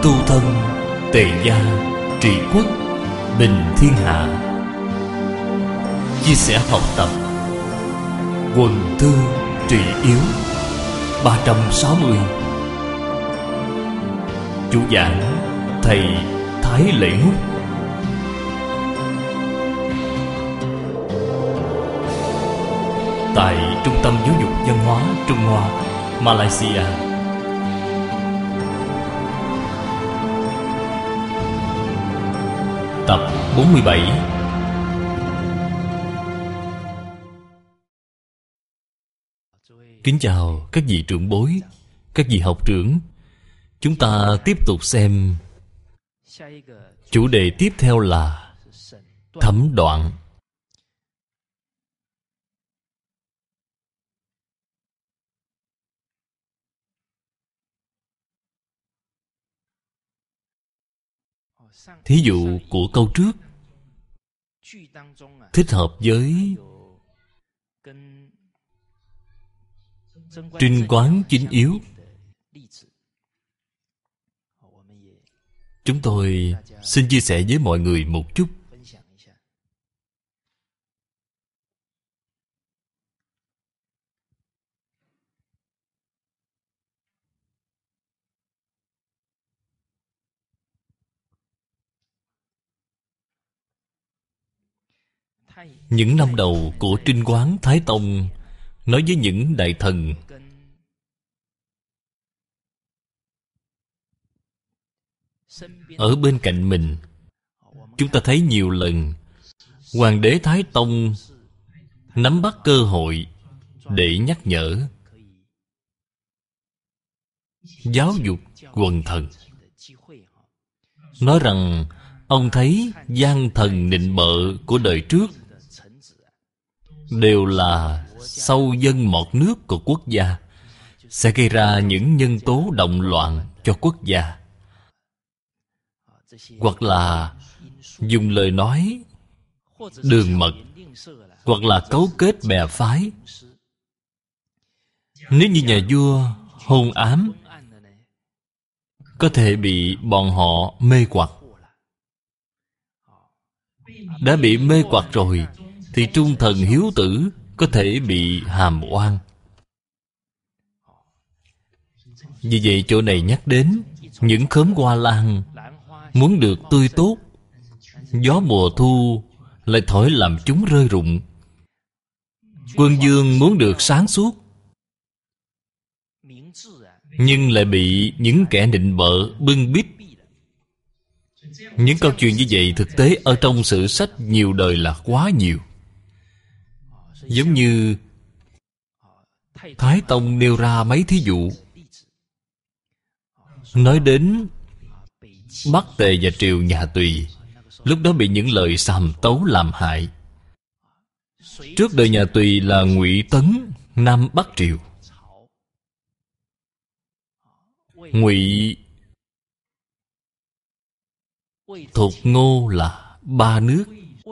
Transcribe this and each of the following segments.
Tu thân tề gia, trị quốc bình thiên hạ. Chia sẻ học tập, quần thư trị yếu 360. Chủ giảng thầy Thái Lễ Húc. Tại Trung tâm Giáo dục Văn hóa Trung Hoa, Malaysia. Tập 47. Kính chào các vị trưởng bối, các vị học trưởng. Chúng ta tiếp tục xem. Chủ đề tiếp theo là thẩm đoạn. Thí dụ của câu trước thích hợp với trinh quán chính yếu. Chúng tôi xin chia sẻ với mọi người một chút. Những năm đầu của Trinh Quán Thái Tông nói với những đại thần ở bên cạnh mình, chúng ta thấy nhiều lần Hoàng đế Thái Tông nắm bắt cơ hội để nhắc nhở, giáo dục quần thần. Nói rằng ông thấy gian thần nịnh bợ của đời trước đều là sâu dân mọt nước của quốc gia, sẽ gây ra những nhân tố động loạn cho quốc gia, hoặc là dùng lời nói đường mật, hoặc là cấu kết bè phái. Nếu như nhà vua hôn ám, có thể bị bọn họ mê hoặc. Đã bị mê hoặc rồi thì trung thần hiếu tử có thể bị hàm oan. Vì vậy chỗ này nhắc đến những khóm hoa lan muốn được tươi tốt, gió mùa thu lại thổi làm chúng rơi rụng. Quân vương muốn được sáng suốt, nhưng lại bị những kẻ nịnh bợ bưng bít. Những câu chuyện như vậy thực tế ở trong sử sách nhiều đời là quá nhiều. Giống như Thái Tông nêu ra mấy thí dụ, nói đến Bắc Tề và triều nhà Tùy, lúc đó bị những lời sàm tấu làm hại. Trước đời nhà Tùy là Ngụy Tấn, Nam Bắc triều. Ngụy Thục Ngô là ba nước.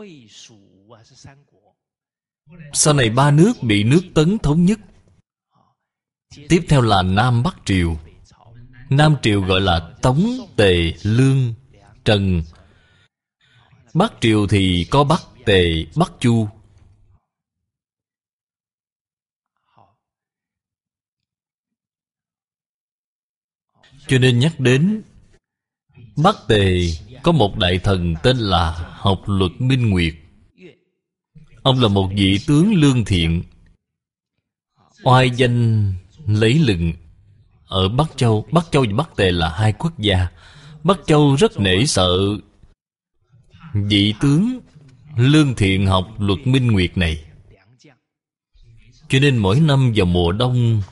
Sau này ba nước bị nước Tấn thống nhất. Tiếp theo là Nam Bắc triều. Nam triều gọi là Tống, Tề, Lương, Trần. Bắc triều thì có Bắc Tề, Bắc Chu. Cho nên nhắc đến Bắc Tề có một đại thần tên là Học Luật Minh Nguyệt. Ông là một vị tướng lương thiện, oai danh lấy lừng ở Bắc Châu. Bắc Châu và Bắc Tề là hai quốc gia. Bắc Châu rất nể sợ vị tướng lương thiện Học Luật Minh Nguyệt này. Cho nên mỗi năm vào mùa đông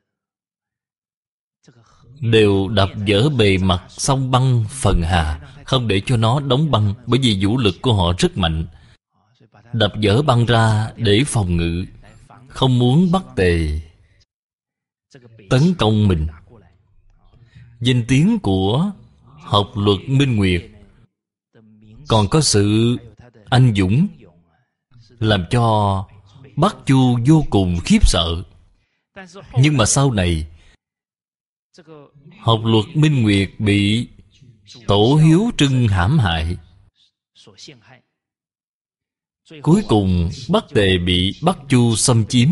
đều đập vỡ bề mặt sông băng Phần Hà, không để cho nó đóng băng, bởi vì vũ lực của họ rất mạnh. Đập vỡ băng ra để phòng ngự, không muốn Bắc Tề tấn công mình. Danh tiếng của Học Luật Minh Nguyệt còn có sự anh dũng, làm cho Bắc Chu vô cùng khiếp sợ. Nhưng mà sau này Học Luật Minh Nguyệt bị tổ hiếu trưng hãm hại. Cuối cùng Bắc Tề bị Bắc Chu xâm chiếm.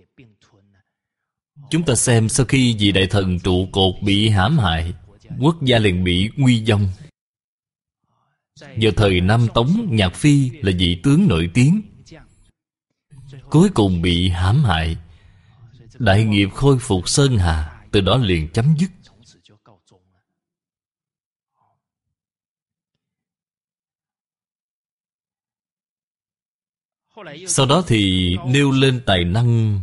Chúng ta xem, sau khi vị đại thần trụ cột bị hãm hại, quốc gia liền bị nguy vong. Vào thời Nam Tống, Nhạc Phi là vị tướng nổi tiếng, cuối cùng bị hãm hại. Đại nghiệp khôi phục Sơn Hà từ đó liền chấm dứt. Sau đó thì nêu lên tài năng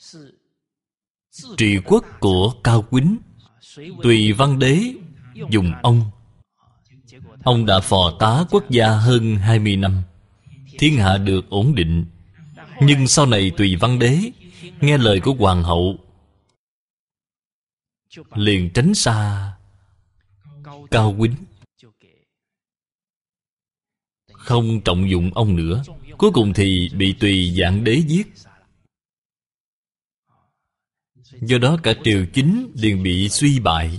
trị quốc của Cao Quýnh. Tùy Văn Đế dùng ông đã phò tá quốc gia hơn 20 năm, thiên hạ được ổn định. Nhưng sau này Tùy Văn Đế nghe lời của hoàng hậu, liền tránh xa Cao Quýnh, không trọng dụng ông nữa. Cuối cùng thì bị Tùy Dạng Đế giết. Do đó cả triều chính liền bị suy bại.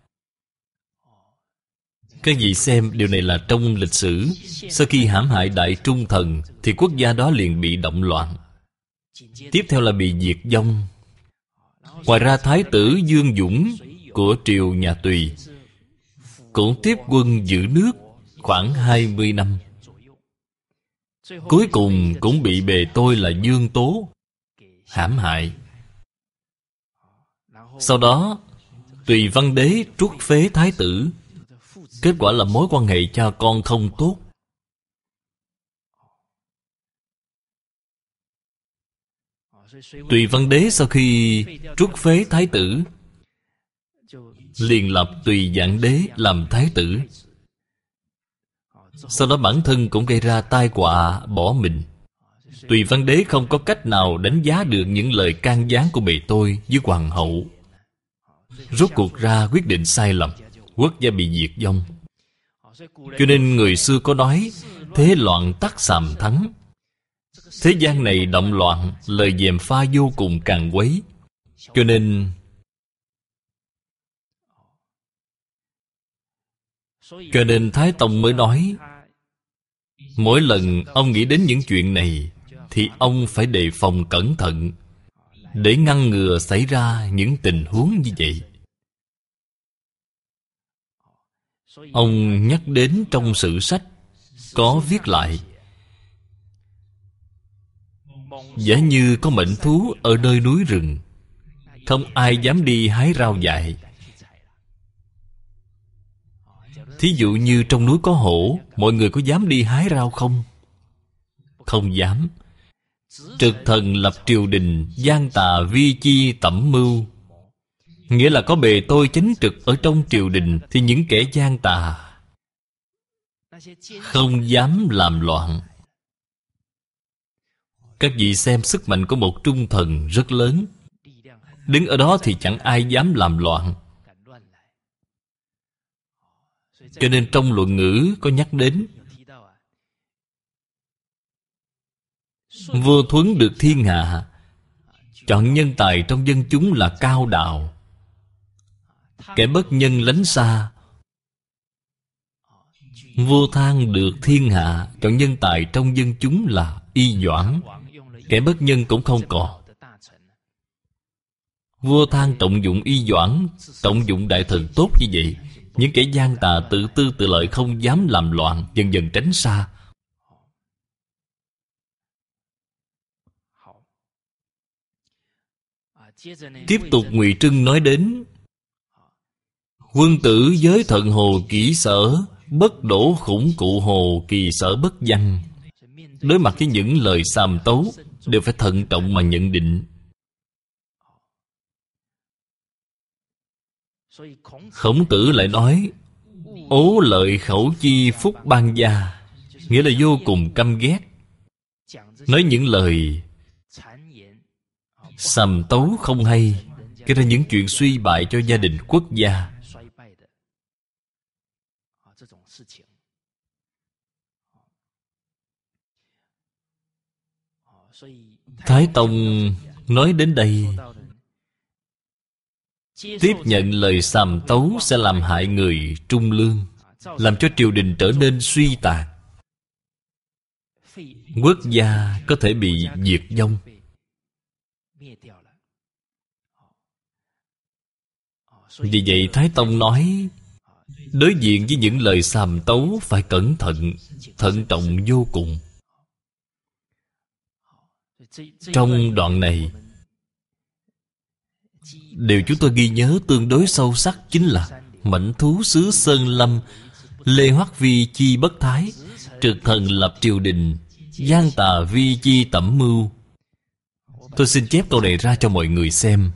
Các vị xem, điều này là trong lịch sử. Sau khi hãm hại Đại Trung Thần thì quốc gia đó liền bị động loạn. Tiếp theo là bị diệt vong. Ngoài ra Thái tử Dương Dũng của triều nhà Tùy cũng tiếp quân giữ nước khoảng 20 năm. Cuối cùng cũng bị bề tôi là Dương Tố hãm hại. Sau đó Tùy Văn Đế truất phế Thái tử. Kết quả là mối quan hệ cha con không tốt. Tùy Văn Đế sau khi truất phế Thái tử, liền lập Tùy Dạng Đế làm Thái tử. Sau đó bản thân cũng gây ra tai họa bỏ mình. Tùy Văn Đế không có cách nào đánh giá được những lời can gián của bề tôi với hoàng hậu. Rốt cuộc ra quyết định sai lầm, quốc gia bị diệt vong. Cho nên người xưa có nói, thế loạn tắc sàm thắng. Thế gian này động loạn, lời gièm pha vô cùng càng quấy. Cho nên Thái Tông mới nói, mỗi lần ông nghĩ đến những chuyện này thì ông phải đề phòng cẩn thận, để ngăn ngừa xảy ra những tình huống như vậy. Ông nhắc đến trong sử sách có viết lại, giả như có mệnh thú ở nơi núi rừng, không ai dám đi hái rau dại. Thí dụ như trong núi có hổ, mọi người có dám đi hái rau không? Không dám. Trực thần lập triều đình, gian tà vi chi tẩm mưu. Nghĩa là có bề tôi chánh trực ở trong triều đình, thì những kẻ gian tà không dám làm loạn. Các vị xem, sức mạnh của một trung thần rất lớn. Đứng ở đó thì chẳng ai dám làm loạn. Cho nên trong luận ngữ có nhắc đến, vua Thuấn được thiên hạ, chọn nhân tài trong dân chúng là cao đạo, kẻ bất nhân lánh xa. Vua Thang được thiên hạ, chọn nhân tài trong dân chúng là Y Doãn, kẻ bất nhân cũng không còn. Vua Thang trọng dụng Y Doãn, trọng dụng đại thần tốt như vậy, những kẻ gian tà tự tư tự lợi không dám làm loạn, dần dần tránh xa. Tiếp tục Ngụy Trưng nói đến, quân tử giới thận hồ kỹ sở, bất đổ khủng cụ hồ kỳ sở bất văn. Đối mặt với những lời xàm tấu, đều phải thận trọng mà nhận định. Khổng Tử lại nói, ố lợi khẩu chi phúc ban gia, nghĩa là vô cùng căm ghét. Nói những lời xàm tấu không hay, gây ra những chuyện suy bại cho gia đình quốc gia. Thái Tông nói đến đây, tiếp nhận lời xàm tấu sẽ làm hại người trung lương. làm cho triều đình trở nên suy tàn, quốc gia có thể bị diệt vong. Vì vậy Thái Tông nói, đối diện với những lời sàm tấu phải cẩn thận, thận trọng vô cùng. Trong đoạn này, điều chúng tôi ghi nhớ tương đối sâu sắc chính là mãnh thú xứ Sơn Lâm, Lê Hoắc Vi chi bất thái, trực thần lập triều đình, gian tà vi chi tẩm mưu. Tôi xin chép câu này ra cho mọi người xem.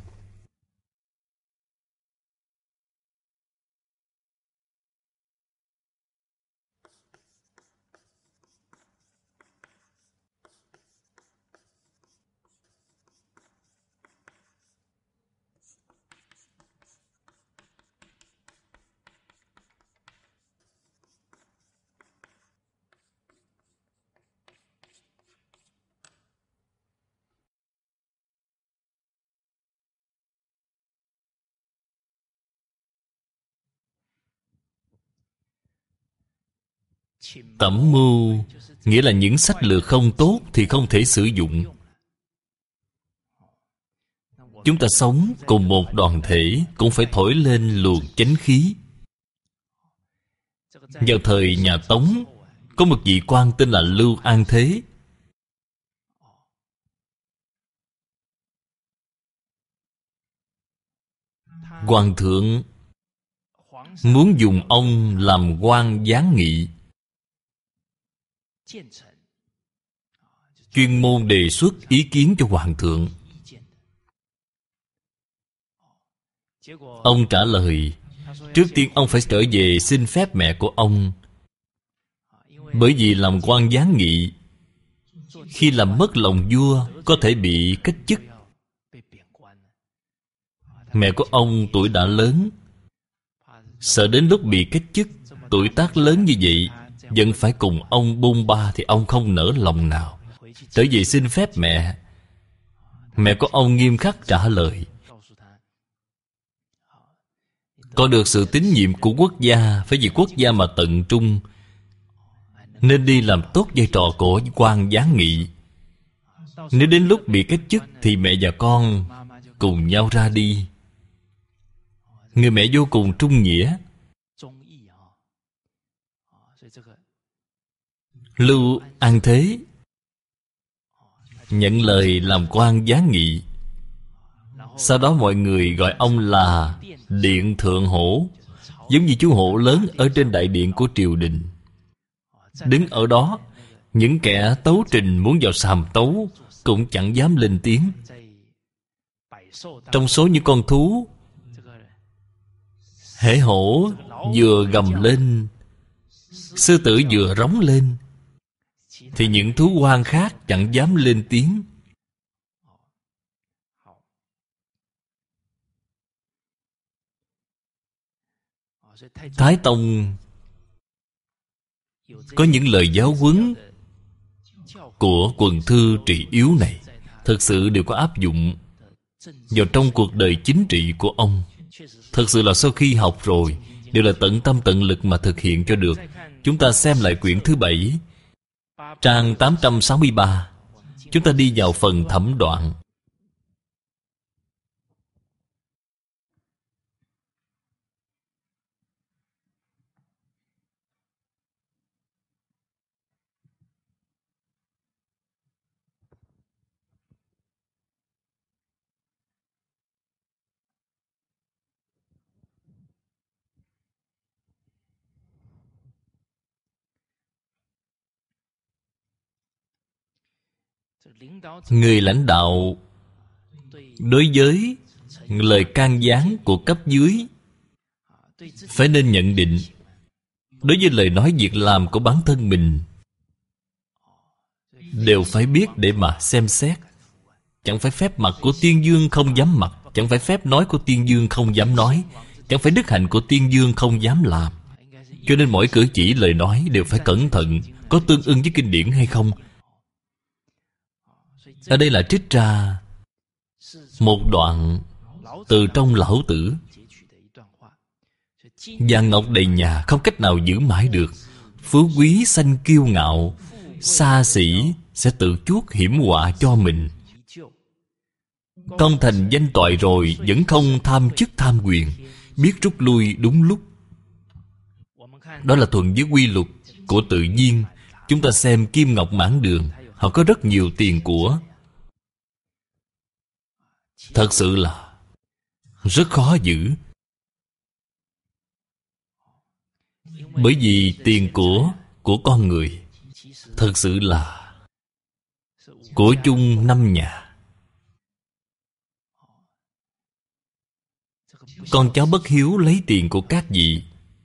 Tẩm mưu nghĩa là những sách lược không tốt thì không thể sử dụng. Chúng ta sống cùng một đoàn thể cũng phải thổi lên luồng chánh khí. Vào thời nhà Tống, có một vị quan tên là Lưu An Thế. Hoàng thượng muốn dùng ông làm quan giám nghị, chuyên môn đề xuất ý kiến cho hoàng thượng. Ông trả lời, trước tiên ông phải trở về xin phép mẹ của ông. Bởi vì làm quan giám nghị, khi làm mất lòng vua có thể bị cách chức. Mẹ của ông tuổi đã lớn, sợ đến lúc bị cách chức, tuổi tác lớn như vậy vẫn phải cùng ông bôn ba thì ông không nỡ lòng nào. Trở về xin phép mẹ. Mẹ của ông nghiêm khắc trả lời, có được sự tín nhiệm của quốc gia, phải vì quốc gia mà tận trung, nên đi làm tốt vai trò của quan giám nghị. Nếu đến lúc bị cách chức thì mẹ và con cùng nhau ra đi. Người mẹ vô cùng trung nghĩa. Lưu An Thế nhận lời làm quan giám nghị. Sau đó mọi người gọi ông là Điện Thượng Hổ, giống như chú hổ lớn ở trên đại điện của triều đình. Đứng ở đó, những kẻ tấu trình muốn vào sàm tấu cũng chẳng dám lên tiếng. Trong số những con thú, hễ hổ vừa gầm lên, sư tử vừa rống lên, thì những thú hoang khác chẳng dám lên tiếng. Thái Tông có những lời giáo huấn của quần thư trị yếu này, thực sự đều có áp dụng vào trong cuộc đời chính trị của ông. Thực sự là sau khi học rồi, đều là tận tâm tận lực mà thực hiện cho được. Chúng ta xem lại quyển thứ 7, trang 863. Chúng ta đi vào phần thẩm đoạn. Người lãnh đạo đối với lời can gián của cấp dưới phải nên nhận định, đối với lời nói việc làm của bản thân mình đều phải biết để mà xem xét. Chẳng phải phép mặc của tiên dương không dám mặc, chẳng phải phép nói của tiên dương không dám nói, chẳng phải đức hạnh của tiên dương không dám làm. Cho nên mỗi cử chỉ lời nói đều phải cẩn thận, có tương ưng với kinh điển hay không. Ở đây là trích ra một đoạn từ trong Lão Tử. Vàng ngọc đầy nhà không cách nào giữ mãi được. Phú quý sanh kiêu ngạo, xa xỉ sẽ tự chuốc hiểm họa cho mình. Công thành danh toại rồi vẫn không tham chức tham quyền, biết rút lui đúng lúc. Đó là thuận với quy luật của tự nhiên. Chúng ta xem Kim Ngọc Mãn Đường, họ có rất nhiều tiền của. Thật sự là rất khó giữ. Bởi vì tiền của con người thật sự là của chung năm nhà. Con cháu bất hiếu lấy tiền của các vị,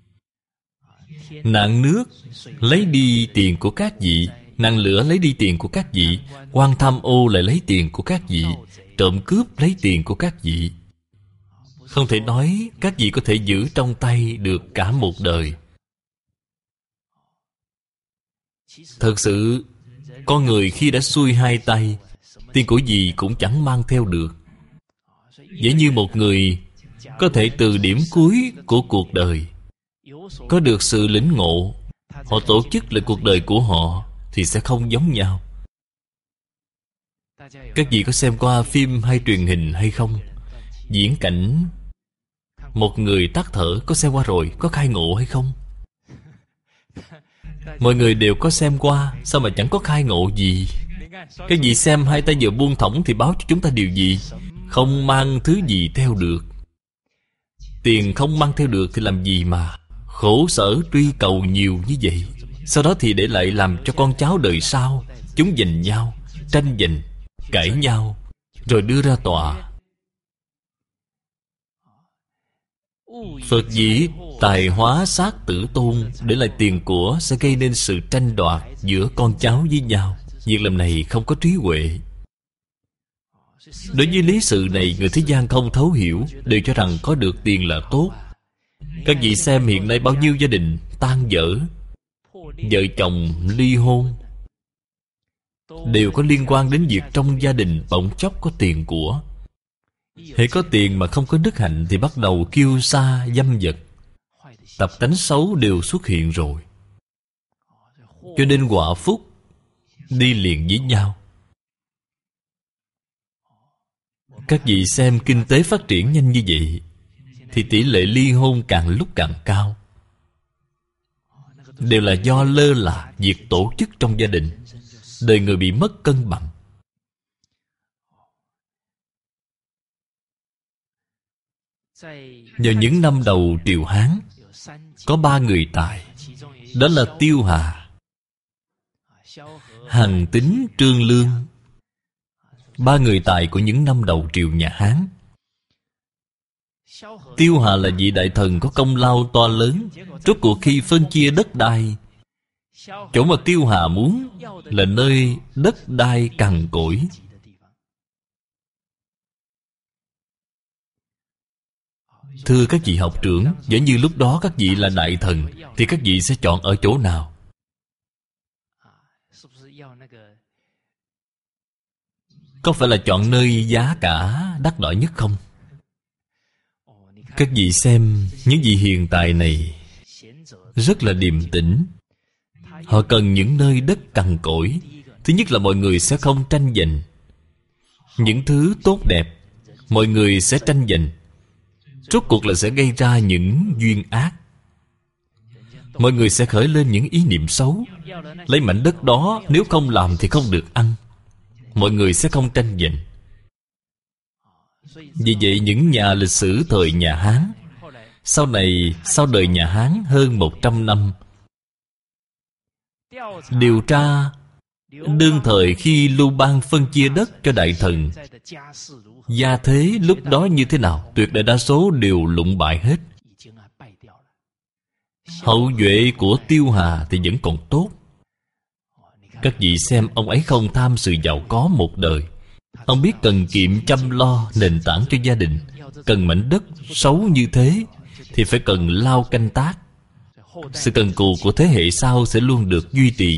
nạn nước lấy đi tiền của các vị, nạn lửa lấy đi tiền của các vị, quan tham ô lại lấy tiền của các vị, trộm cướp lấy tiền của các vị. Không thể nói các vị có thể giữ trong tay được cả một đời. Thật sự, con người khi đã xuôi hai tay, tiền của gì cũng chẳng mang theo được. Giống như một người có thể từ điểm cuối của cuộc đời có được sự lĩnh ngộ, họ tổ chức lại cuộc đời của họ thì sẽ không giống nhau. Các vị có xem qua phim hay truyền hình hay không? Diễn cảnh một người tắt thở, có xem qua rồi, có khai ngộ hay không? Mọi người đều có xem qua, sao mà chẳng có khai ngộ gì? Cái gì xem hai tay vừa buông thõng thì báo cho chúng ta điều gì? Không mang thứ gì theo được. Tiền không mang theo được thì làm gì mà khổ sở truy cầu nhiều như vậy? Sau đó thì để lại làm cho con cháu đời sau, chúng giành nhau, tranh giành, cãi nhau, rồi đưa ra tòa. Phật dĩ tài hóa sát tử tôn, để lại tiền của sẽ gây nên sự tranh đoạt giữa con cháu với nhau. Việc làm này không có trí huệ. Đối với lý sự này, người thế gian không thấu hiểu, đều cho rằng có được tiền là tốt. Các vị xem hiện nay bao nhiêu gia đình tan vỡ, vợ chồng ly hôn, đều có liên quan đến việc trong gia đình bỗng chốc có tiền của. Hễ có tiền mà không có đức hạnh thì bắt đầu kiêu sa dâm vật, tập tánh xấu đều xuất hiện rồi. Cho nên họa phúc đi liền với nhau. Các vị xem kinh tế phát triển nhanh như vậy thì tỷ lệ ly hôn càng lúc càng cao. Đều là do lơ là việc tổ chức trong gia đình, đời người bị mất cân bằng. Vào những năm đầu Triều Hán, có 3 người tài. Đó là Tiêu Hà, Hằng Tín, Trương Lương. 3 người tài của những năm đầu triều nhà Hán. Tiêu Hà là vị đại thần có công lao to lớn. Rốt cuộc khi phân chia đất đai, chỗ mà Tiêu Hà muốn là nơi đất đai cằn cỗi. Thưa các vị học trưởng, giả như lúc đó các vị là đại thần thì các vị sẽ chọn ở chỗ nào? Có phải là chọn nơi giá cả đắt đỏ nhất không? Các vị xem những vị hiền tài này rất là điềm tĩnh. Họ cần những nơi đất cằn cỗi. Thứ nhất là mọi người sẽ không tranh giành. Những thứ tốt đẹp mọi người sẽ tranh giành, rốt cuộc là sẽ gây ra những duyên ác. Mọi người sẽ khởi lên những ý niệm xấu. Lấy mảnh đất đó, nếu không làm thì không được ăn. Mọi người sẽ không tranh giành. Vì vậy những nhà lịch sử thời nhà Hán, sau này, sau đời nhà Hán hơn 100 năm, điều tra đương thời khi Lưu Bang phân chia đất cho đại thần, gia thế lúc đó như thế nào, tuyệt đại đa số đều lụng bại hết. Hậu duệ của Tiêu Hà thì vẫn còn tốt. Các vị xem, ông ấy không tham sự giàu có một đời. Ông biết cần kiệm chăm lo nền tảng cho gia đình. Cần mảnh đất xấu như thế thì phải cần lao canh tác. Sự cần cù của thế hệ sau sẽ luôn được duy trì.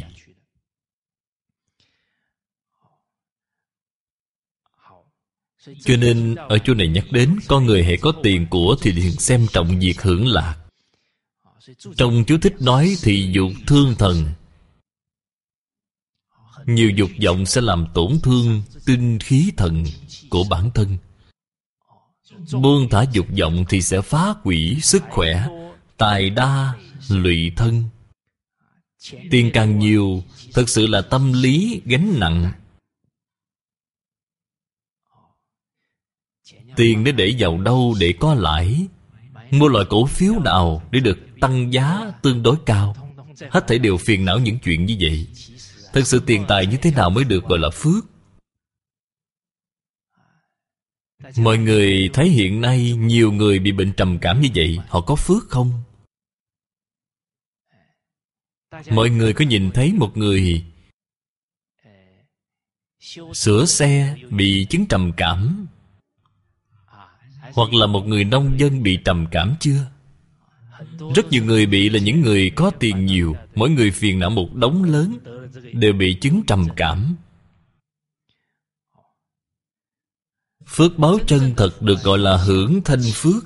Cho nên ở chỗ này nhắc đến, con người hễ có tiền của thì liền xem trọng việc hưởng lạc. Trong chú thích nói thị dục thương thần. Nhiều dục vọng sẽ làm tổn thương tinh khí thần của bản thân. Buông thả dục vọng thì sẽ phá hủy sức khỏe, tài đa lụy thân. Tiền càng nhiều, thật sự là tâm lý gánh nặng. Tiền để vào đâu để có lãi? Mua loại cổ phiếu nào để được tăng giá tương đối cao? Hết thảy đều phiền não những chuyện như vậy. Thật sự tiền tài như thế nào mới được gọi là phước? Mọi người thấy hiện nay nhiều người bị bệnh trầm cảm như vậy, họ có phước không? Mọi người có nhìn thấy một người sửa xe bị chứng trầm cảm, hoặc là một người nông dân bị trầm cảm chưa? Rất nhiều người bị là những người có tiền nhiều. Mỗi người phiền não một đống lớn, đều bị chứng trầm cảm. Phước báo chân thật được gọi là hưởng thanh phước.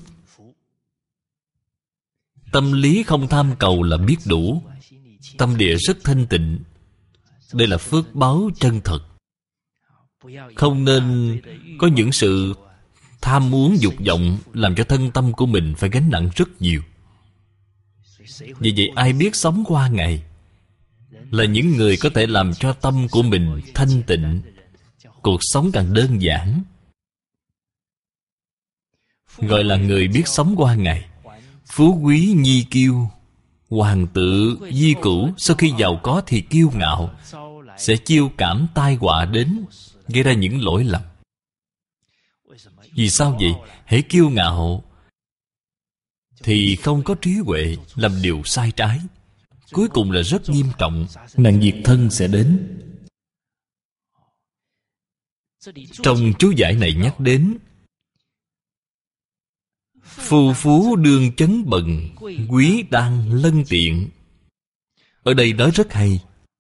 Tâm lý không tham cầu là biết đủ. Tâm địa rất thanh tịnh. Đây là phước báo chân thật. Không nên có những sự tham muốn dục vọng làm cho thân tâm của mình phải gánh nặng rất nhiều. Vì vậy ai biết sống qua ngày là những người có thể làm cho tâm của mình thanh tịnh, cuộc sống càng đơn giản, gọi là người biết sống qua ngày. Phú quý nhi kiêu, hoàng tử di cửu. Sau khi giàu có thì kiêu ngạo, sẽ chiêu cảm tai họa đến, gây ra những lỗi lầm. Vì sao vậy? Hễ kiêu ngạo thì không có trí huệ, làm điều sai trái, cuối cùng là rất nghiêm trọng, nạn diệt thân sẽ đến. Trong chú giải này nhắc đến phu phú đương chấn bần, quý đang lân tiện. Ở đây nói rất hay.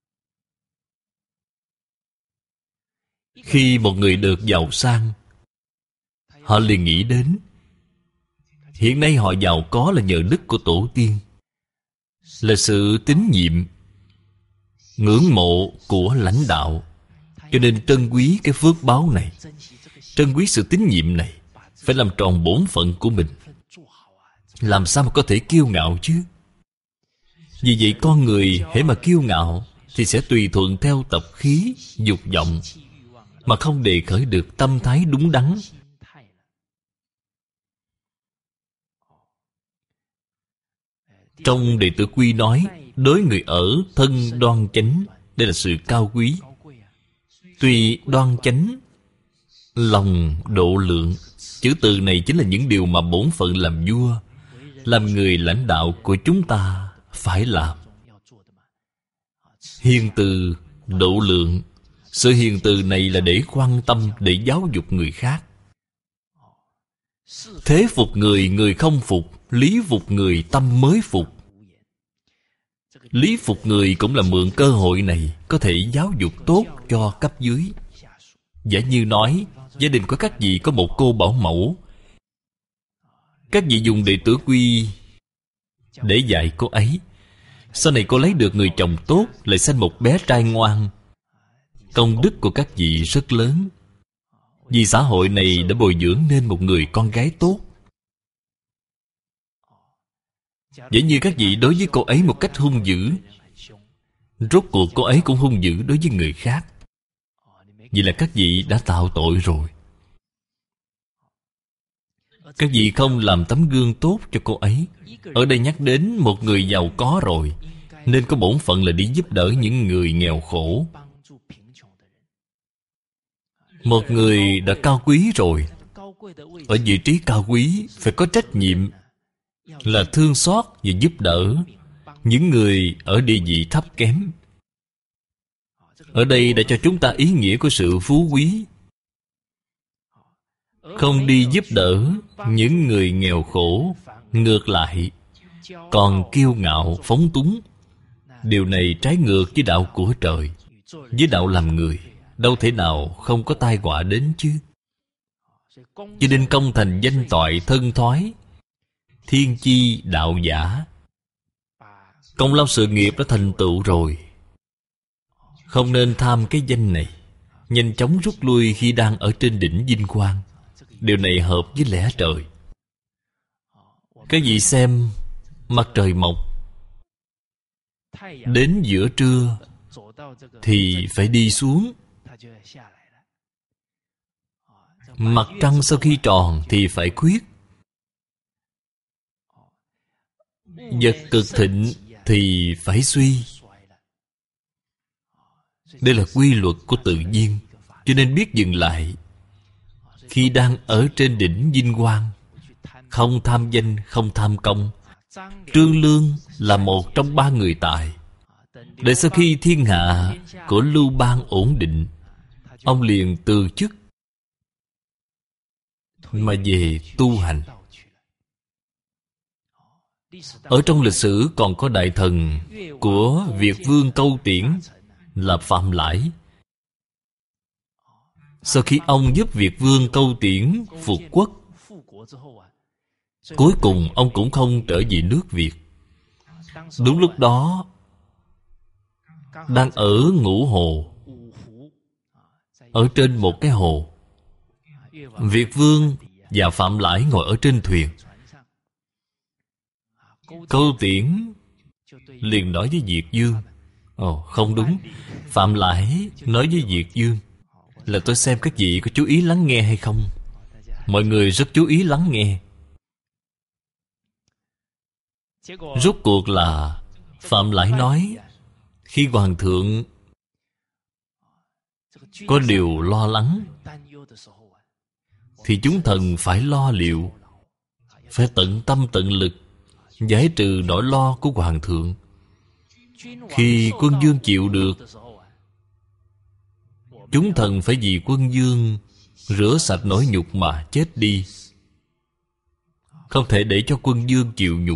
Khi một người được giàu sang, họ liền nghĩ đến hiện nay họ giàu có là nhờ đức của tổ tiên, là sự tín nhiệm, ngưỡng mộ của lãnh đạo. Cho nên trân quý cái phước báo này, trân quý sự tín nhiệm này, phải làm tròn bổn phận của mình. Làm sao mà có thể kiêu ngạo chứ? Vì vậy con người hễ mà kiêu ngạo thì sẽ tùy thuận theo tập khí, dục vọng, mà không đề khởi được tâm thái đúng đắn. Trong Đệ Tử Quy nói, đối người ở thân đoan chánh, đây là sự cao quý. Tuy đoan chánh, lòng độ lượng. Chữ từ này chính là những điều mà bổn phận làm vua, làm người lãnh đạo của chúng ta phải làm. Hiền từ, độ lượng. Sự hiền từ này là để quan tâm, để giáo dục người khác. Thế phục người, người không phục. Lý phục người, tâm mới phục. Lý phục người cũng là mượn cơ hội này có thể giáo dục tốt cho cấp dưới. Giả như nói gia đình của các vị có một cô bảo mẫu, các vị dùng Đệ Tử Quy để dạy cô ấy. Sau này cô lấy được người chồng tốt, lại sanh một bé trai ngoan. Công đức của các vị rất lớn, vì xã hội này đã bồi dưỡng nên một người con gái tốt. Vậy như các vị đối với cô ấy một cách hung dữ, rốt cuộc cô ấy cũng hung dữ đối với người khác. Vậy là các vị đã tạo tội rồi. Các vị không làm tấm gương tốt cho cô ấy. Ở đây nhắc đến một người giàu có rồi, nên có bổn phận là đi giúp đỡ những người nghèo khổ. Một người đã cao quý rồi, ở vị trí cao quý phải có trách nhiệm là thương xót và giúp đỡ những người ở địa vị thấp kém. Ở đây đã cho chúng ta ý nghĩa của sự phú quý. Không đi giúp đỡ những người nghèo khổ, ngược lại còn kiêu ngạo phóng túng. Điều này trái ngược với đạo của trời. Với đạo làm người, đâu thể nào không có tai họa đến chứ. Cho nên công thành danh toại thân thoái, thiên chi đạo giả. Công lao sự nghiệp đã thành tựu rồi, không nên tham cái danh này. Nhanh chóng rút lui khi đang ở trên đỉnh vinh quang. Điều này hợp với lẽ trời. Cái gì xem mặt trời mọc, đến giữa trưa thì phải đi xuống. Mặt trăng sau khi tròn thì phải khuyết. Vật cực thịnh thì phải suy. Đây là quy luật của tự nhiên. Cho nên biết dừng lại khi đang ở trên đỉnh vinh quang. Không tham danh, không tham công. Trương Lương là một trong 3 người tài. Để sau khi thiên hạ của Lưu Bang ổn định, ông liền từ chức mà về tu hành. Ở trong lịch sử còn có đại thần của Việt Vương Câu Tiễn là Phạm Lãi. Sau khi ông giúp Việt Vương Câu Tiễn phục quốc, cuối cùng ông cũng không trở về nước Việt. Đúng lúc đó đang ở Ngũ Hồ, ở trên một cái hồ. Việt Vương và Phạm Lãi ngồi ở trên thuyền. Câu Tiễn liền nói với Việt Vương. Không đúng. Phạm Lãi nói với Việt Vương là tôi xem các vị có chú ý lắng nghe hay không. Mọi người rất chú ý lắng nghe. Rốt cuộc là Phạm Lãi nói, khi Hoàng thượng có điều lo lắng thì chúng thần phải lo liệu, phải tận tâm tận lực giải trừ nỗi lo của Hoàng thượng. Khi quân vương chịu được, chúng thần phải vì quân vương rửa sạch nỗi nhục mà chết đi. Không thể để cho quân vương chịu nhục.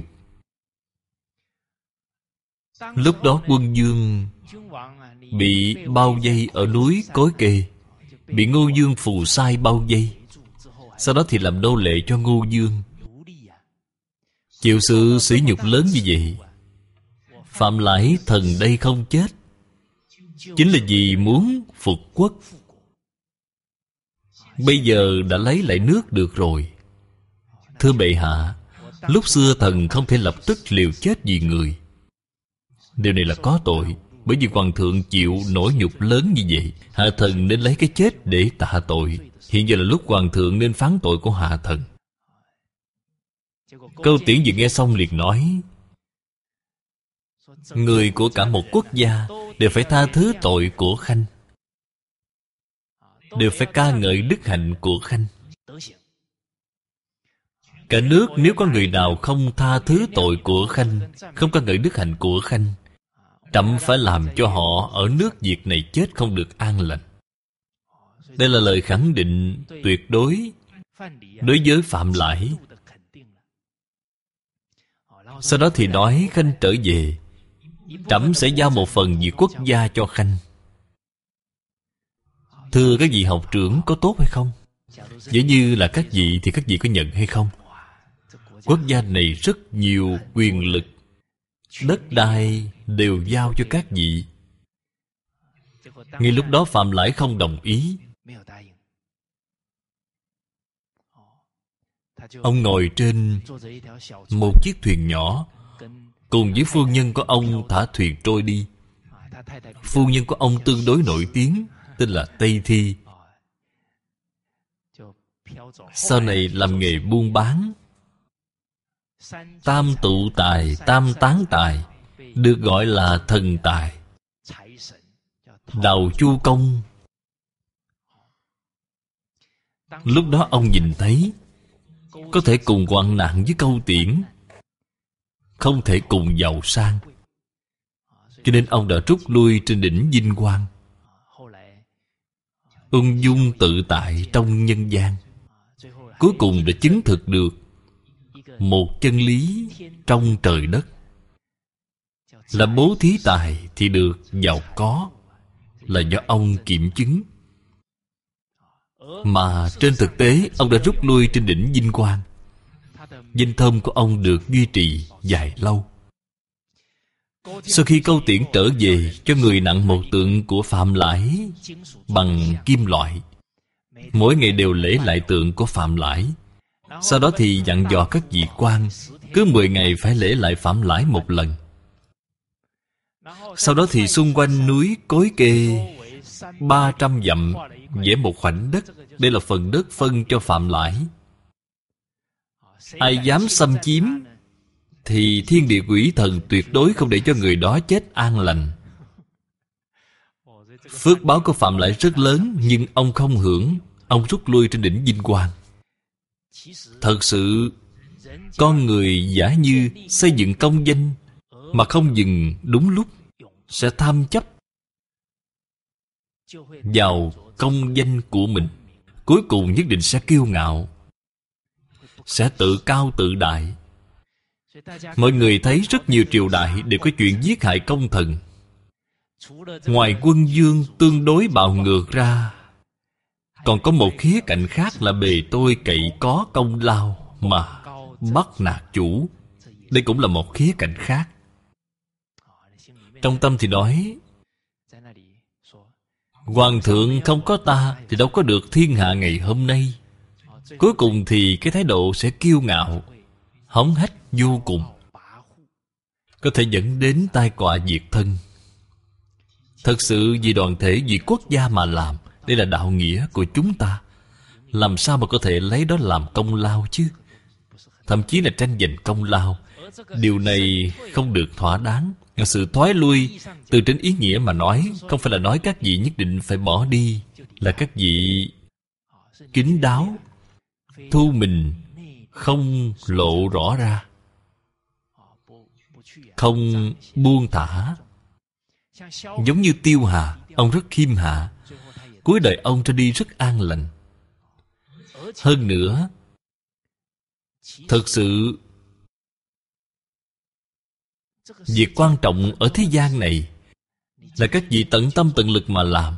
Lúc đó quân vương bị bao vây ở núi Cối Kê, bị Ngô Vương phù sai bao vây. Sau đó thì làm nô lệ cho Ngô Vương, chịu sự sỉ nhục lớn như vậy. Phạm Lãi thần đây không chết, chính là vì muốn phục quốc. Bây giờ đã lấy lại nước được rồi. Thưa bệ hạ, lúc xưa thần không thể lập tức liều chết vì người. Điều này là có tội. Bởi vì Hoàng thượng chịu nỗi nhục lớn như vậy, hạ thần nên lấy cái chết để tạ tội. Hiện giờ là lúc Hoàng thượng nên phán tội của hạ thần. Câu Tiễn vừa nghe xong liền nói, người của cả một quốc gia đều phải tha thứ tội của Khanh, đều phải ca ngợi đức hạnh của Khanh. Cả nước nếu có người nào không tha thứ tội của Khanh, không ca ngợi đức hạnh của Khanh, trẫm phải làm cho họ ở nước Việt này chết không được an lành. Đây là lời khẳng định tuyệt đối đối với Phạm Lãi. Sau đó thì nói Khanh trở về, trẫm sẽ giao một phần việc quốc gia cho Khanh. Thưa các vị học trưởng, có tốt hay không? Giả như là các vị thì các vị có nhận hay không? Quốc gia này rất nhiều quyền lực, đất đai đều giao cho các vị. Ngay lúc đó Phạm Lãi không đồng ý. Ông ngồi trên một chiếc thuyền nhỏ, cùng với phu nhân của ông thả thuyền trôi đi. Phu nhân của ông tương đối nổi tiếng, tên là Tây Thi. Sau này làm nghề buôn bán. Tam tụ tài, tam tán tài, được gọi là thần tài. Đào Chu Công. Lúc đó ông nhìn thấy có thể cùng hoạn nạn với Câu Tiễn, không thể cùng giàu sang, cho nên ông đã rút lui trên đỉnh vinh quang, ung dung tự tại trong nhân gian. Cuối cùng đã chứng thực được một chân lý trong trời đất, là bố thí tài thì được giàu có, là do ông kiểm chứng. Mà trên thực tế ông đã rút lui trên đỉnh vinh quang. Danh thơm của ông được duy trì dài lâu. Sau khi câu tiễn trở về, cho người nặng một tượng của Phạm Lãi bằng kim loại. Mỗi ngày đều lễ lại tượng của Phạm Lãi. Sau đó thì dặn dò các vị quan cứ 10 ngày phải lễ lại Phạm Lãi một lần. Sau đó thì xung quanh núi Cối Kê 300 dặm vẽ một khoảnh đất. Đây là phần đất phân cho Phạm Lãi. Ai dám xâm chiếm thì thiên địa quỷ thần tuyệt đối không để cho người đó chết an lành. Phước báo của Phạm Lãi rất lớn, nhưng ông không hưởng. Ông rút lui trên đỉnh Vinh Quang. Thật sự, con người giả như xây dựng công danh mà không dừng đúng lúc, sẽ tham chấp vào công danh của mình. Cuối cùng nhất định sẽ kiêu ngạo, sẽ tự cao tự đại. Mọi người thấy rất nhiều triều đại đều có chuyện giết hại công thần. Ngoài quân vương tương đối bạo ngược ra, còn có một khía cạnh khác là bề tôi cậy có công lao mà bắt nạt chủ. Đây cũng là một khía cạnh khác. Trong tâm thì nói, Hoàng thượng không có ta thì đâu có được thiên hạ ngày hôm nay. Cuối cùng thì cái thái độ sẽ kiêu ngạo, hống hách vô cùng, có thể dẫn đến tai họa diệt thân. Thật sự vì đoàn thể, vì quốc gia mà làm. Đây là đạo nghĩa của chúng ta. Làm sao mà có thể lấy đó làm công lao chứ? Thậm chí là tranh giành công lao. Điều này không được thỏa đáng. Sự thoái lui từ trên ý nghĩa mà nói, không phải là nói các vị nhất định phải bỏ đi, là các vị kín đáo, thu mình, không lộ rõ ra, không buông thả. Giống như Tiêu Hà, ông rất khiêm hạ, cuối đời ông ra đi rất an lành. Hơn nữa, thực sự việc quan trọng ở thế gian này là các vị tận tâm tận lực mà làm.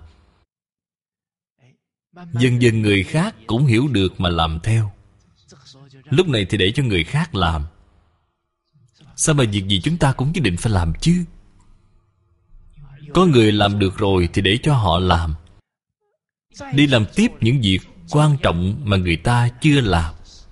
Dần dần người khác cũng hiểu được mà làm theo. Lúc này thì để cho người khác làm. Sao mà việc gì chúng ta cũng nhất định phải làm chứ? Có người làm được rồi thì để cho họ làm. Đi làm tiếp những việc quan trọng mà người ta chưa làm.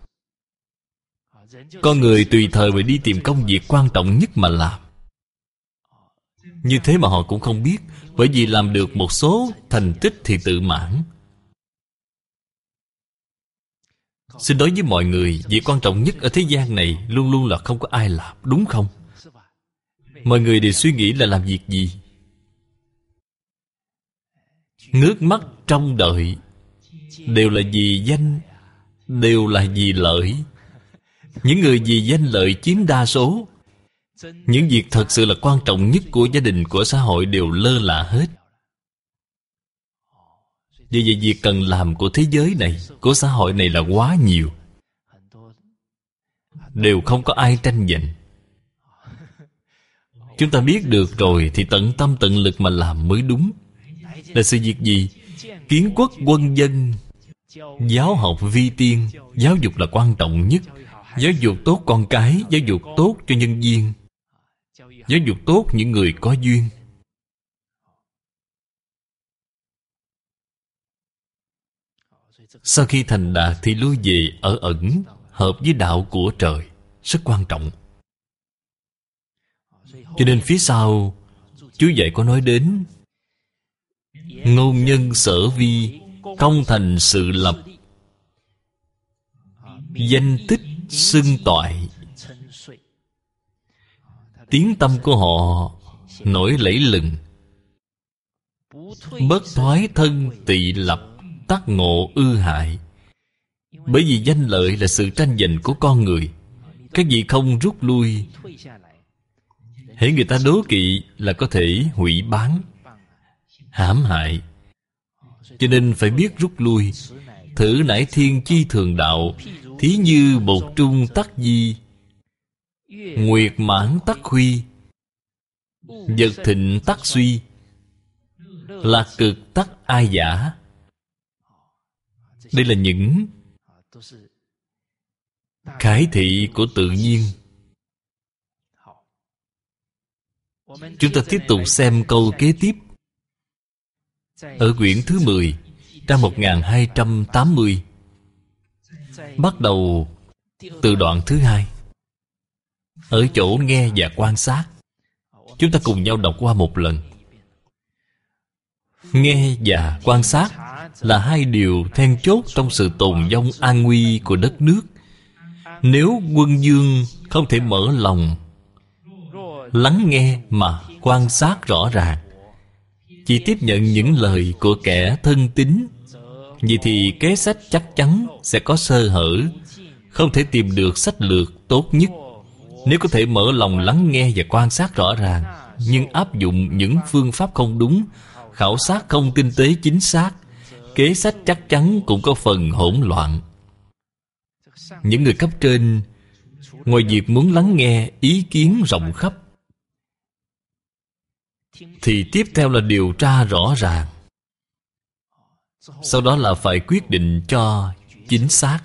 Con người tùy thời mà đi tìm công việc quan trọng nhất mà làm. Như thế mà họ cũng không biết. Bởi vì làm được một số thành tích thì tự mãn. Xin nói với mọi người, việc quan trọng nhất ở thế gian này luôn luôn là không có ai làm, đúng không? Mọi người đều suy nghĩ là làm việc gì? Ngước mắt trông đợi, đều là vì danh, đều là vì lợi. Những người vì danh lợi chiếm đa số. Những việc thật sự là quan trọng nhất của gia đình, của xã hội đều lơ là hết. Vì vậy việc cần làm của thế giới này, của xã hội này là quá nhiều, đều không có ai tranh giành. Chúng ta biết được rồi thì tận tâm tận lực mà làm mới đúng. Là sự việc gì? Kiến quốc quân dân, giáo học vi tiên. Giáo dục là quan trọng nhất. Giáo dục tốt con cái, giáo dục tốt cho nhân viên, giáo dục tốt những người có duyên. Sau khi thành đạt thì lui về ở ẩn, hợp với đạo của trời, rất quan trọng. Cho nên phía sau chú dạy có nói đến ngôn nhân sở vi, công thành sự lập, danh tích xưng toại. Tiếng tâm của họ nổi lẫy lừng. Bất thoái thân tị lập, tắc ngộ ư hại. Bởi vì danh lợi là sự tranh giành của con người. Các vị không rút lui, hễ người ta đố kỵ là có thể hủy bán, hãm hại. Cho nên phải biết rút lui. Thử nải thiên chi thường đạo, thí như bột trung tắc di, nguyệt mãn tắc huy, vật thịnh tắc suy, lạc cực tắc ai giả. Đây là những khải thị của tự nhiên. Chúng ta tiếp tục xem câu kế tiếp. Ở quyển thứ 10, trang 1280, bắt đầu từ đoạn thứ 2. Ở chỗ nghe và quan sát, chúng ta cùng nhau đọc qua một lần. Nghe và quan sát là hai điều then chốt trong sự tồn vong an nguy của đất nước. Nếu quân vương không thể mở lòng lắng nghe mà quan sát rõ ràng, chỉ tiếp nhận những lời của kẻ thân tín, vậy thì kế sách chắc chắn sẽ có sơ hở, không thể tìm được sách lược tốt nhất. Nếu có thể mở lòng lắng nghe và quan sát rõ ràng, nhưng áp dụng những phương pháp không đúng, khảo sát không tinh tế chính xác, kế sách chắc chắn cũng có phần hỗn loạn. Những người cấp trên, ngoài việc muốn lắng nghe ý kiến rộng khắp, thì tiếp theo là điều tra rõ ràng, sau đó là phải quyết định cho chính xác.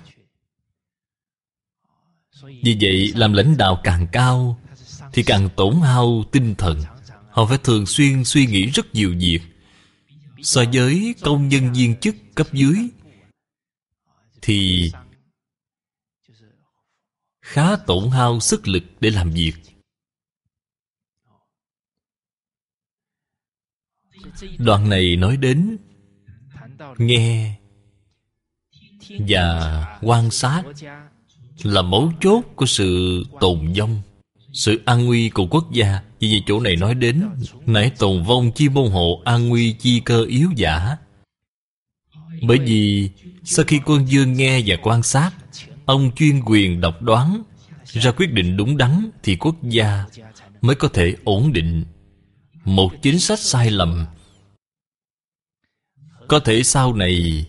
Vì vậy, làm lãnh đạo càng cao thì càng tổn hao tinh thần. Họ phải thường xuyên suy nghĩ rất nhiều việc. So với công nhân viên chức cấp dưới thì khá tổn hao sức lực để làm việc. Đoạn này nói đến nghe và quan sát là mấu chốt của sự tồn vong, sự an nguy của quốc gia. Vì vậy chỗ này nói đến nãy tồn vong chi môn hộ, an nguy chi cơ yếu giả. Bởi vì sau khi quân vương nghe và quan sát, ông chuyên quyền độc đoán, ra quyết định đúng đắn, thì quốc gia mới có thể ổn định. Một chính sách sai lầm có thể sau này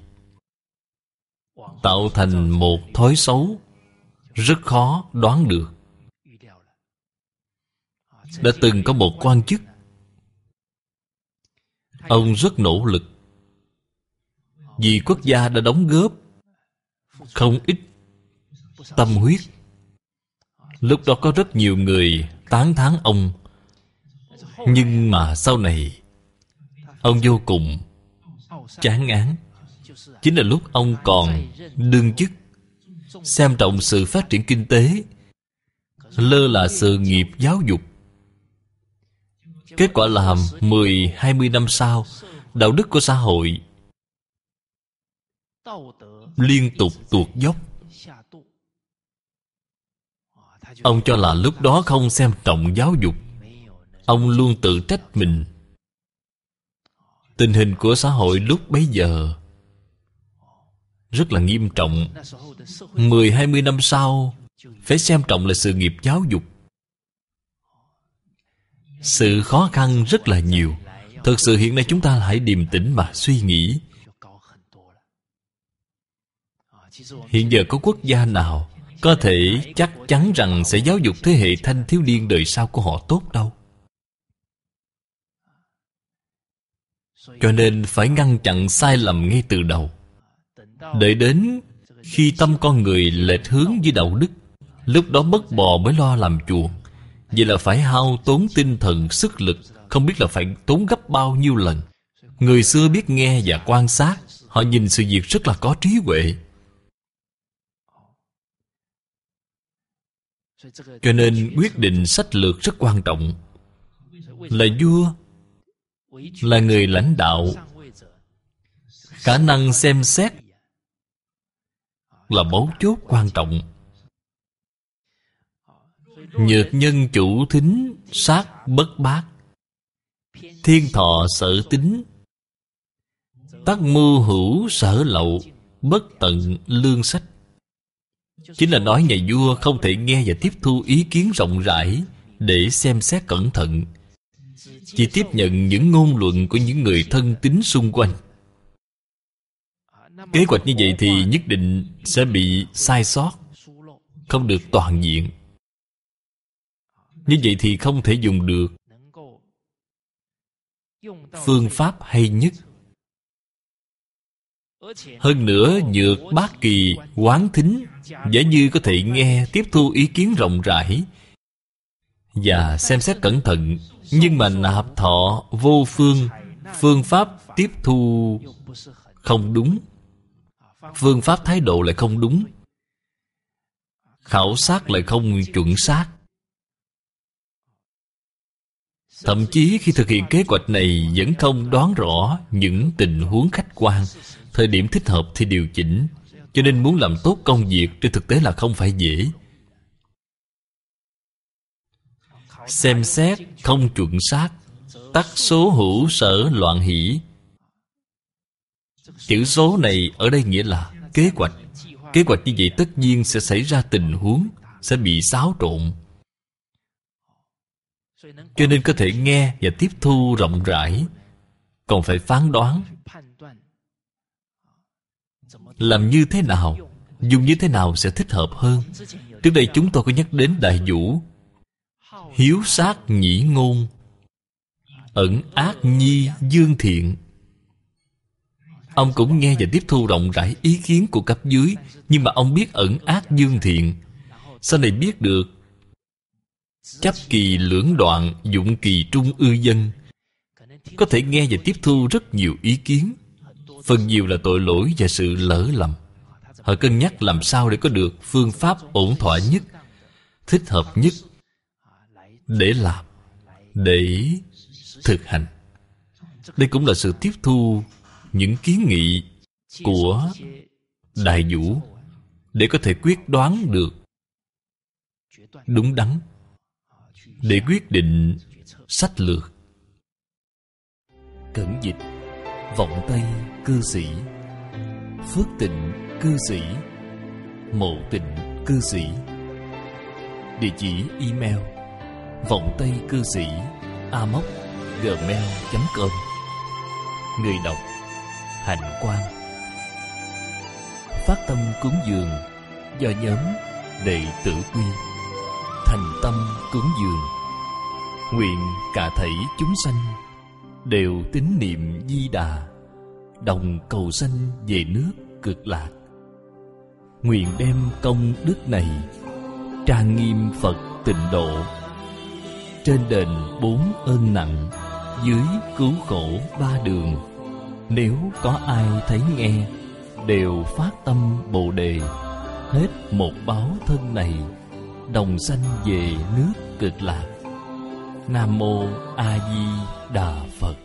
tạo thành một thói xấu rất khó đoán được. Đã từng có một quan chức, ông rất nỗ lực vì quốc gia đã đóng góp không ít tâm huyết. Lúc đó có rất nhiều người tán thán ông, nhưng mà sau này ông vô cùng chán ngán. Chính là lúc ông còn đương chức, xem trọng sự phát triển kinh tế, lơ là sự nghiệp giáo dục. Kết quả là 10-20 năm sau, đạo đức của xã hội liên tục tuột dốc. Ông cho là lúc đó không xem trọng giáo dục. Ông luôn tự trách mình. Tình hình của xã hội lúc bấy giờ rất là nghiêm trọng. 10-20 năm sau, phải xem trọng là sự nghiệp giáo dục. Sự khó khăn rất là nhiều. Thực sự hiện nay chúng ta hãy điềm tĩnh mà suy nghĩ. Hiện giờ có quốc gia nào có thể chắc chắn rằng sẽ giáo dục thế hệ thanh thiếu niên đời sau của họ tốt đâu. Cho nên phải ngăn chặn sai lầm ngay từ đầu. Đợi đến khi tâm con người lệch hướng với đạo đức, lúc đó mất bò mới lo làm chuồng. Vậy là phải hao tốn tinh thần, sức lực, không biết là phải tốn gấp bao nhiêu lần. Người xưa biết nghe và quan sát, họ nhìn sự việc rất là có trí huệ. Cho nên quyết định sách lược rất quan trọng. Là vua, là người lãnh đạo, khả năng xem xét là mấu chốt quan trọng. Nhược nhân chủ thính, sát bất bát, thiên thọ sở tính, tắc mưu hữu sở lậu, bất tận lương sách. Chính là nói nhà vua không thể nghe và tiếp thu ý kiến rộng rãi để xem xét cẩn thận, chỉ tiếp nhận những ngôn luận của những người thân tín xung quanh. Kế hoạch như vậy thì nhất định sẽ bị sai sót, không được toàn diện. Như vậy thì không thể dùng được phương pháp hay nhất. Hơn nữa, nhược bát kỳ quán thính, giả như có thể nghe, tiếp thu ý kiến rộng rãi và xem xét cẩn thận, Nhưng mà nạp thọ vô phương, phương pháp tiếp thu không đúng, phương pháp thái độ lại không đúng, khảo sát lại không chuẩn xác. Thậm chí khi thực hiện kế hoạch này vẫn không đoán rõ những tình huống khách quan, thời điểm thích hợp thì điều chỉnh. Cho nên muốn làm tốt công việc trên thực tế là không phải dễ. Xem xét không chuẩn xác, tắc số hữu sở loạn hỷ. Chữ số này ở đây nghĩa là kế hoạch. Kế hoạch như vậy tất nhiên sẽ xảy ra tình huống, sẽ bị xáo trộn. Cho nên có thể nghe và tiếp thu rộng rãi, còn phải phán đoán làm như thế nào, dùng như thế nào sẽ thích hợp hơn. Trước đây chúng tôi có nhắc đến Đại Vũ: hiếu sát nhĩ ngôn, ẩn ác nhi dương thiện. Ông cũng nghe và tiếp thu rộng rãi ý kiến của cấp dưới, nhưng mà ông biết ẩn ác dương thiện. Sau này biết được chấp kỳ lưỡng đoạn, dụng kỳ trung ư dân. Có thể nghe và tiếp thu rất nhiều ý kiến, phần nhiều là tội lỗi và sự lỡ lầm. Họ cân nhắc làm sao để có được phương pháp ổn thỏa nhất, thích hợp nhất để làm, để thực hành. Đây cũng là sự tiếp thu những kiến nghị của Đại Vũ để có thể quyết đoán được đúng đắn, để quyết định sách lược. Cẩn dịch: Vọng Tây cư sĩ, Phước Tịnh cư sĩ, Mộ Tịnh cư sĩ. Địa chỉ email: vọng tây cư sĩ amos@gmail.com. Người đọc: Hạnh Quang. Phát tâm cúng dường do nhóm Đệ tử Quy. Thành tâm cúng dường, nguyện cả thảy chúng sanh đều tín niệm Di Đà, đồng cầu sanh về nước Cực Lạc. Nguyện đem công đức này trang nghiêm Phật Tịnh Độ, trên đền 4 ơn nặng, dưới cứu khổ 3 đường. Nếu có ai thấy nghe, đều phát tâm Bồ Đề, hết một báo thân này, đồng sanh về nước Cực Lạc. Nam Mô A Di Đà Phật.